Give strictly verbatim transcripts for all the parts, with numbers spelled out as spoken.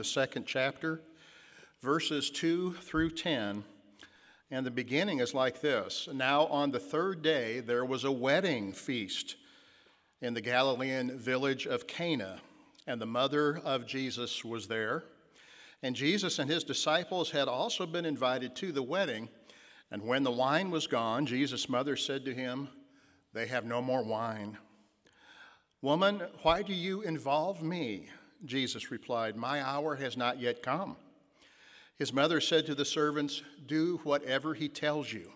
second chapter, verses two through ten. And the beginning is like this. Now on the third day there was a wedding feast in the Galilean village of Cana, and the mother of Jesus was there. And Jesus and his disciples had also been invited to the wedding. And when the wine was gone, Jesus' mother said to him, "They have no more wine." "Woman, why do you involve me?" Jesus replied, "My hour has not yet come." His mother said to the servants, "Do whatever he tells you."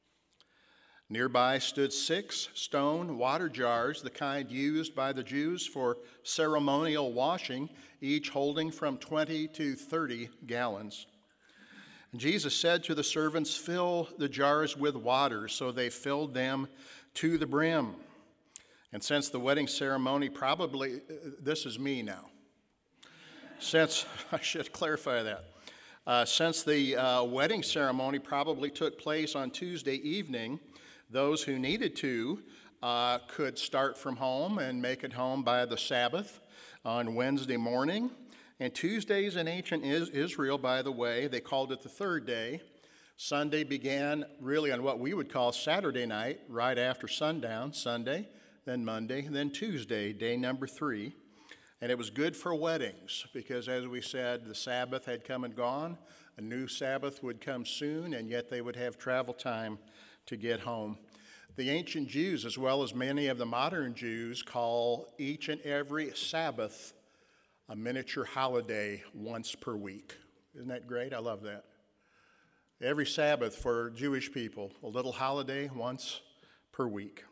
Nearby stood six stone water jars, the kind used by the Jews for ceremonial washing, each holding from twenty to thirty gallons. And Jesus said to the servants, "Fill the jars with water," so they filled them to the brim. And since the wedding ceremony probably, this is me now. Since, I should clarify that. Uh, since the uh, wedding ceremony probably took place on Tuesday evening, those who needed to uh, could start from home and make it home by the Sabbath on Wednesday morning. And Tuesdays in ancient Israel, by the way, they called it the third day. Sunday began really on what we would call Saturday night, right after sundown, Sunday, then Monday, then Tuesday, day number three. And it was good for weddings because, as we said, the Sabbath had come and gone. A new Sabbath would come soon, and yet they would have travel time to get home. The ancient Jews, as well as many of the modern Jews, call each and every Sabbath a miniature holiday once per week. Isn't that great? I love that. Every Sabbath for Jewish people, a little holiday once per week.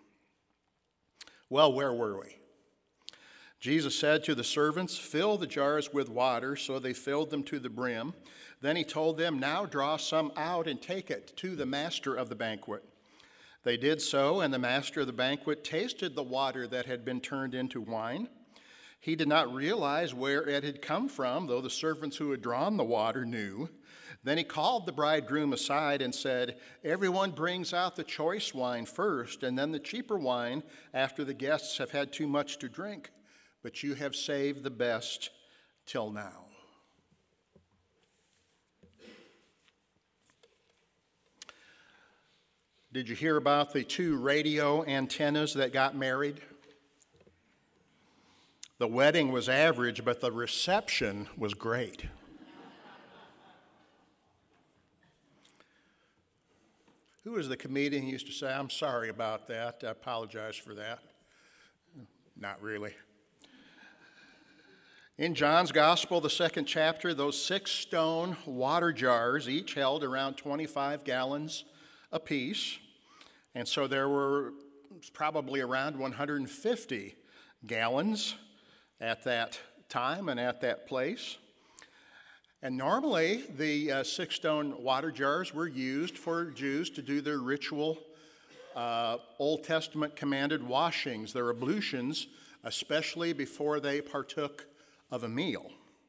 Well, where were we? Jesus said to the servants, "Fill the jars with water," so they filled them to the brim. Then he told them, "Now draw some out and take it to the master of the banquet." They did so, and the master of the banquet tasted the water that had been turned into wine. He did not realize where it had come from, though the servants who had drawn the water knew. Then he called the bridegroom aside and said, "Everyone brings out the choice wine first, and then the cheaper wine after the guests have had too much to drink. But you have saved the best till now." Did you hear about the two radio antennas that got married? The wedding was average, but the reception was great. Who was the comedian who used to say, "I'm sorry about that, I apologize for that"? Not really. In John's Gospel, the second chapter, those six stone water jars each held around twenty-five gallons apiece. And so there were probably around one hundred fifty gallons at that time and at that place. And normally the uh, six stone water jars were used for Jews to do their ritual uh, Old Testament commanded washings, their ablutions, especially before they partook of a meal.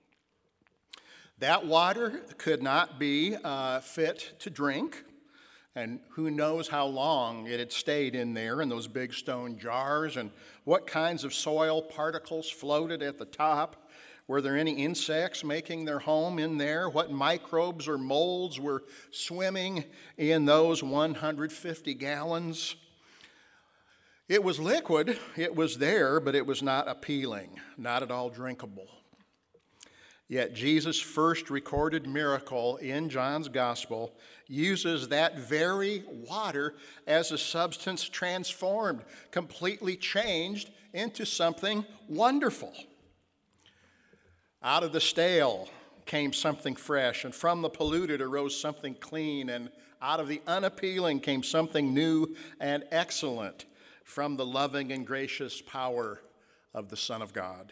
That water could not be uh, fit to drink, and who knows how long it had stayed in there in those big stone jars, and what kinds of soil particles floated at the top. Were there any insects making their home in there? What microbes or molds were swimming in those one hundred fifty gallons? It was liquid, it was there, but it was not appealing, not at all drinkable. Yet Jesus' first recorded miracle in John's Gospel uses that very water as a substance transformed, completely changed into something wonderful. Out of the stale came something fresh, and from the polluted arose something clean, and out of the unappealing came something new and excellent, from the loving and gracious power of the Son of God.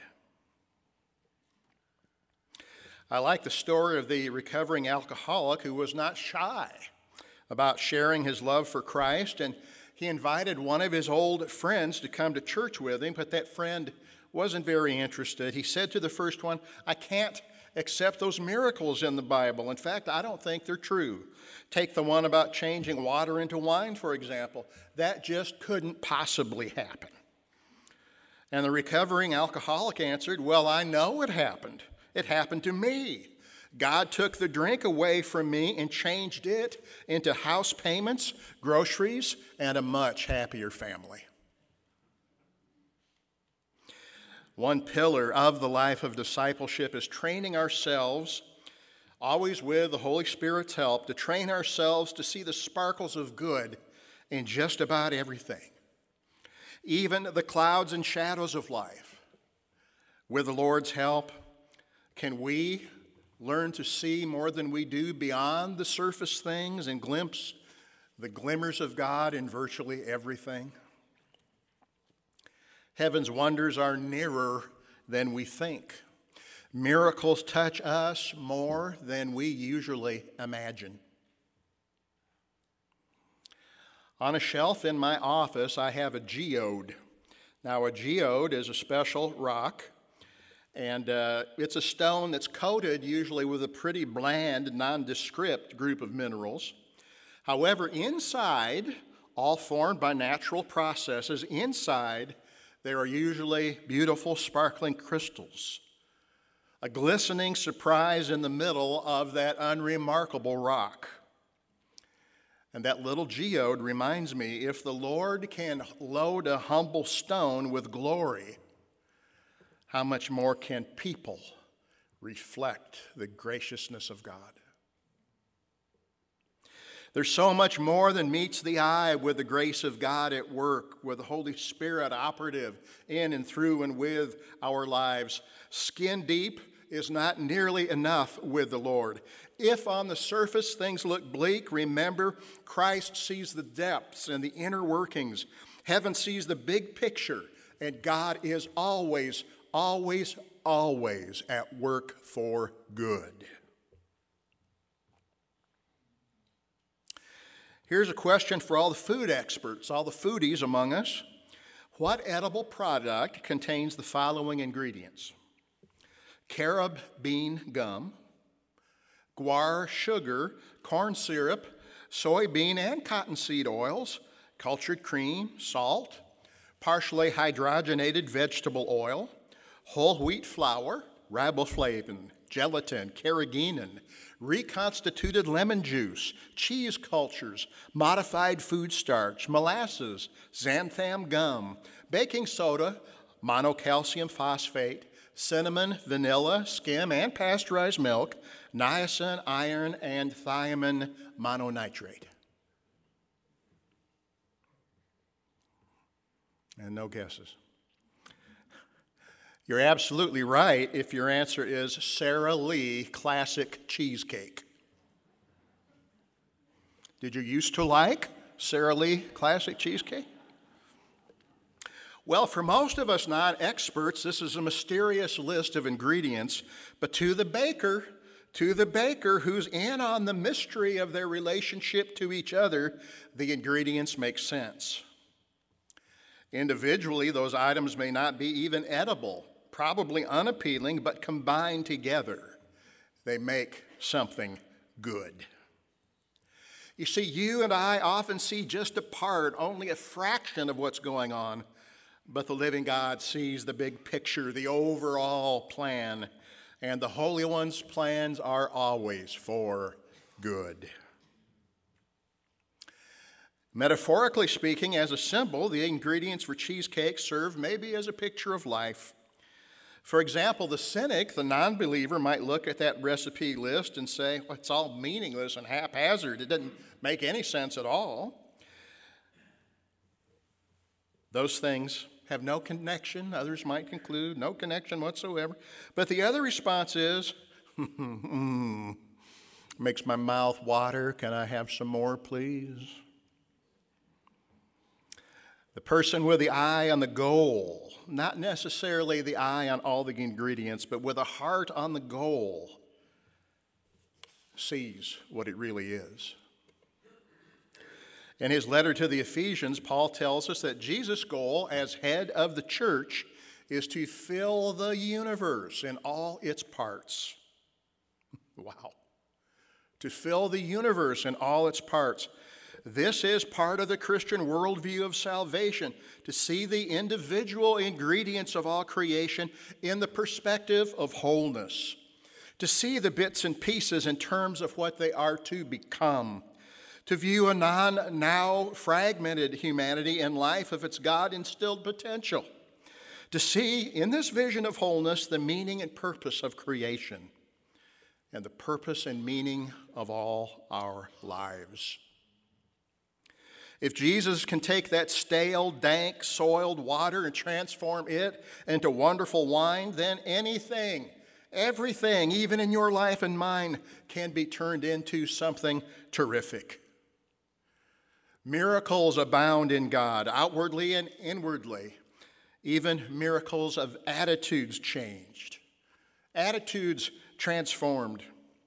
I like the story of the recovering alcoholic who was not shy about sharing his love for Christ, and he invited one of his old friends to come to church with him, but that friend wasn't very interested. He said to the first one, "I can't accept those miracles in the Bible. In fact, I don't think they're true. Take the one about changing water into wine, for example. That just couldn't possibly happen." And the recovering alcoholic answered, "Well, I know it happened. It happened to me. God took the drink away from me and changed it into house payments, groceries, and a much happier family. One pillar of the life of discipleship is training ourselves, always with the Holy Spirit's help, to train ourselves to see the sparkles of good in just about everything, even the clouds and shadows of life. With the Lord's help, can we learn to see more than we do beyond the surface things and glimpse the glimmers of God in virtually everything? Heaven's wonders are nearer than we think. Miracles touch us more than we usually imagine. On a shelf in my office, I have a geode. Now, a geode is a special rock, and uh, it's a stone that's coated usually with a pretty bland, nondescript group of minerals. However, inside, all formed by natural processes, inside there are usually beautiful, sparkling crystals, a glistening surprise in the middle of that unremarkable rock. And that little geode reminds me, if the Lord can load a humble stone with glory, how much more can people reflect the graciousness of God? There's so much more than meets the eye with the grace of God at work, with the Holy Spirit operative in and through and with our lives. Skin deep is not nearly enough with the Lord. If on the surface things look bleak, remember Christ sees the depths and the inner workings. Heaven sees the big picture, and God is always, always, always at work for good. Here's a question for all the food experts, all the foodies among us. What edible product contains the following ingredients? Carob bean gum, guar sugar, corn syrup, soybean and cottonseed oils, cultured cream, salt, partially hydrogenated vegetable oil, whole wheat flour, riboflavin, gelatin, carrageenan, reconstituted lemon juice, cheese cultures, modified food starch, molasses, xanthan gum, baking soda, monocalcium phosphate, cinnamon, vanilla, skim and pasteurized milk, niacin, iron, and thiamine mononitrate. And no guesses. You're absolutely right if your answer is Sara Lee Classic Cheesecake. Did you used to like Sara Lee Classic Cheesecake? Well, for most of us non-experts, this is a mysterious list of ingredients, but to the baker, to the baker who's in on the mystery of their relationship to each other, the ingredients make sense. Individually, those items may not be even edible, probably unappealing, but combined together, they make something good. You see, you and I often see just a part, only a fraction of what's going on, but the living God sees the big picture, the overall plan, and the Holy One's plans are always for good. Metaphorically speaking, as a symbol, the ingredients for cheesecake serve maybe as a picture of life. For example, the cynic, the non-believer, might look at that recipe list and say, well, it's all meaningless and haphazard. It doesn't make any sense at all. Those things have no connection. Others might conclude, no connection whatsoever. But the other response is, mm, makes my mouth water. Can I have some more, please? The person with the eye on the goal, not necessarily the eye on all the ingredients, but with a heart on the goal, sees what it really is. In his letter to the Ephesians, Paul tells us that Jesus' goal as head of the church is to fill the universe in all its parts. Wow. To fill the universe in all its parts. This is part of the Christian worldview of salvation, to see the individual ingredients of all creation in the perspective of wholeness, to see the bits and pieces in terms of what they are to become, to view a non now fragmented humanity and life of its God-instilled potential, to see in this vision of wholeness the meaning and purpose of creation and the purpose and meaning of all our lives. If Jesus can take that stale, dank, soiled water and transform it into wonderful wine, then anything, everything, even in your life and mine, can be turned into something terrific. Miracles abound in God, outwardly and inwardly. Even miracles of attitudes changed, attitudes transformed.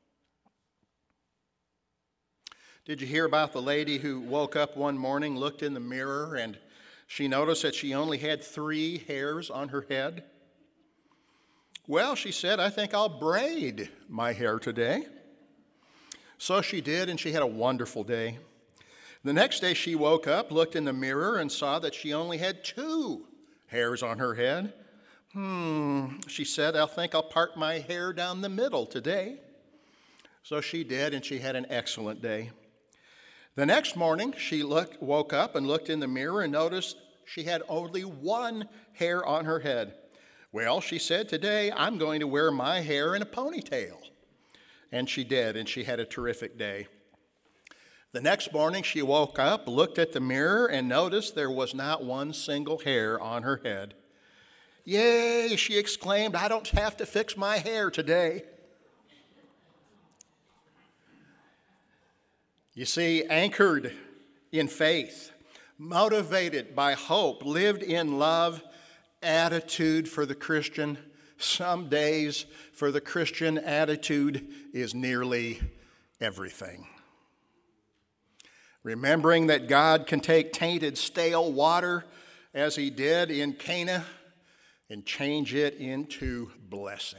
Did you hear about the lady who woke up one morning, looked in the mirror, and she noticed that she only had three hairs on her head? Well, she said, I think I'll braid my hair today. So she did, and she had a wonderful day. The next day she woke up, looked in the mirror, and saw that she only had two hairs on her head. Hmm, she said, I think I'll part my hair down the middle today. So she did, and she had an excellent day. The next morning, she looked, woke up and looked in the mirror and noticed she had only one hair on her head. Well, she said, today I'm going to wear my hair in a ponytail. And she did, and she had a terrific day. The next morning, she woke up, looked at the mirror, and noticed there was not one single hair on her head. Yay, she exclaimed, I don't have to fix my hair today. You see, anchored in faith, motivated by hope, lived in love, attitude for the Christian. Some days for the Christian, attitude is nearly everything. Remembering that God can take tainted, stale water, as he did in Cana, and change it into blessing.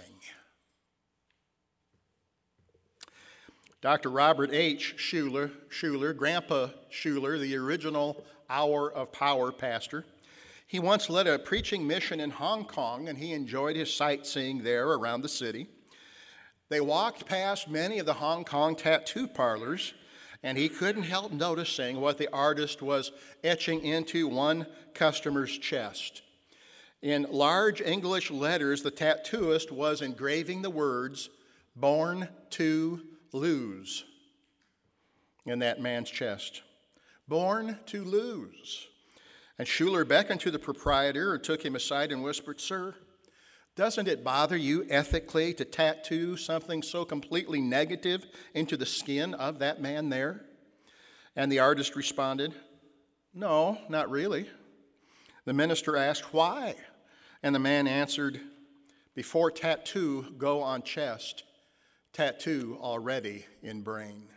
Doctor Robert H. Schuller, Schuller, Grandpa Schuller, the original Hour of Power pastor, he once led a preaching mission in Hong Kong, and he enjoyed his sightseeing there around the city. They walked past many of the Hong Kong tattoo parlors, and he couldn't help noticing what the artist was etching into one customer's chest. In large English letters, the tattooist was engraving the words, "Born to lose," in that man's chest. Born to lose. And Schuller beckoned to the proprietor and took him aside and whispered, "Sir, doesn't it bother you ethically to tattoo something so completely negative into the skin of that man there?" And the artist responded, "No, not really." The minister asked, "Why?" And the man answered, "Before tattoo go on chest, tattoo already in brain."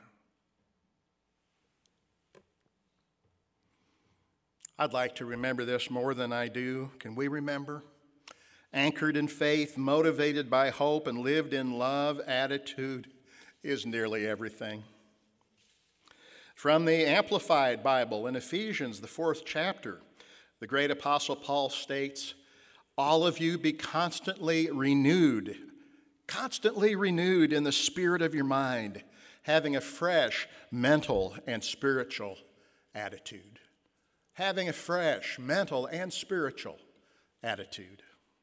I'd like to remember this more than I do. Can we remember? Anchored in faith, motivated by hope, and lived in love, attitude is nearly everything. From the Amplified Bible in Ephesians, the fourth chapter, the great apostle Paul states, "All of you be constantly renewed, constantly renewed in the spirit of your mind, having a fresh mental and spiritual attitude." Having a fresh mental and spiritual attitude.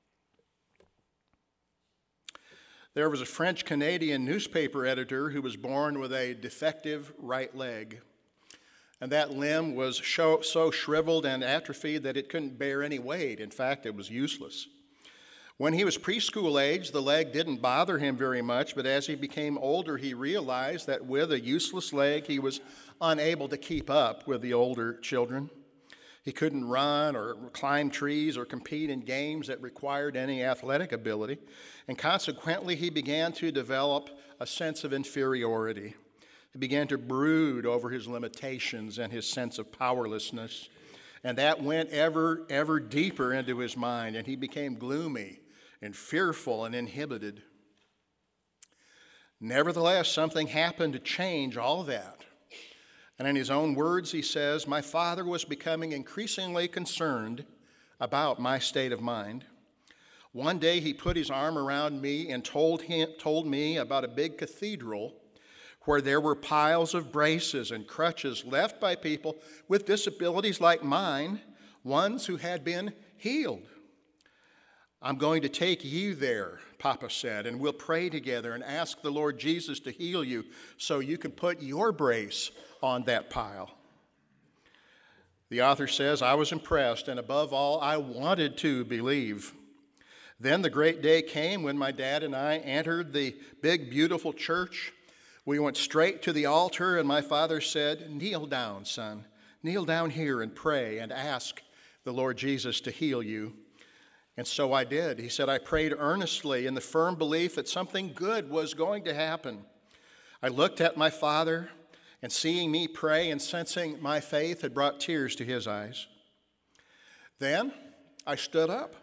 There was a French-Canadian newspaper editor who was born with a defective right leg, and that limb was so, so shriveled and atrophied that it couldn't bear any weight. In fact, it was useless. When he was preschool age, the leg didn't bother him very much, but as he became older, he realized that with a useless leg, he was unable to keep up with the older children. He couldn't run or climb trees or compete in games that required any athletic ability, and consequently, he began to develop a sense of inferiority. He began to brood over his limitations and his sense of powerlessness, and that went ever, ever deeper into his mind, and he became gloomy and fearful and inhibited. Nevertheless, something happened to change all that. And in his own words, he says, "My father was becoming increasingly concerned about my state of mind. One day he put his arm around me and told, him, told me about a big cathedral where there were piles of braces and crutches left by people with disabilities like mine, ones who had been healed. I'm going to take you there, Papa said, and we'll pray together and ask the Lord Jesus to heal you so you can put your brace on that pile. The author says, I was impressed, and above all, I wanted to believe. Then the great day came when my dad and I entered the big, beautiful church. We went straight to the altar, and my father said, kneel down, son. Kneel down here and pray and ask the Lord Jesus to heal you. And so I did. He said, I prayed earnestly in the firm belief that something good was going to happen. I looked at my father, and seeing me pray and sensing my faith had brought tears to his eyes. Then I stood up.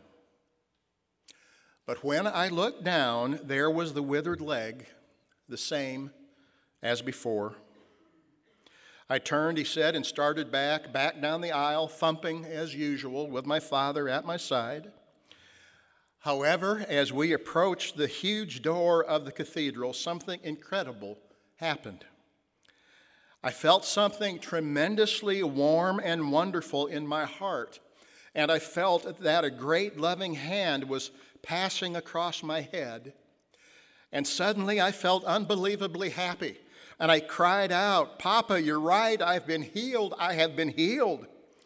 But when I looked down, there was the withered leg, the same as before. I turned, he said, and started back, back down the aisle, thumping as usual with my father at my side. However, as we approached the huge door of the cathedral, something incredible happened. I felt something tremendously warm and wonderful in my heart, and I felt that a great loving hand was passing across my head. And suddenly I felt unbelievably happy, and I cried out, Papa, you're right, I've been healed, I have been healed.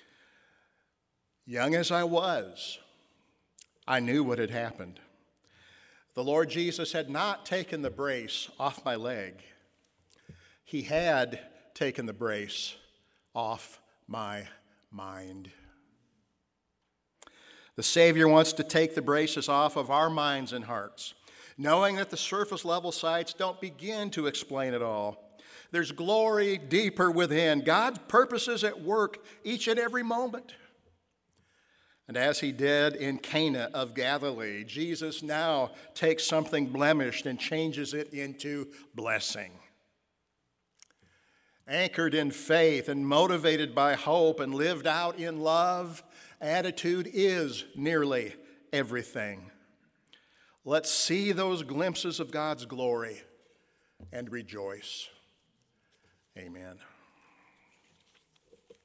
Young as I was, I knew what had happened. The Lord Jesus had not taken the brace off my leg. He had taken the brace off my mind. The Savior wants to take the braces off of our minds and hearts, knowing that the surface level sights don't begin to explain it all. There's glory deeper within. God's purposes at work each and every moment. And as he did in Cana of Galilee, Jesus now takes something blemished and changes it into blessing. Anchored in faith and motivated by hope and lived out in love, attitude is nearly everything. Let's see those glimpses of God's glory and rejoice. Amen.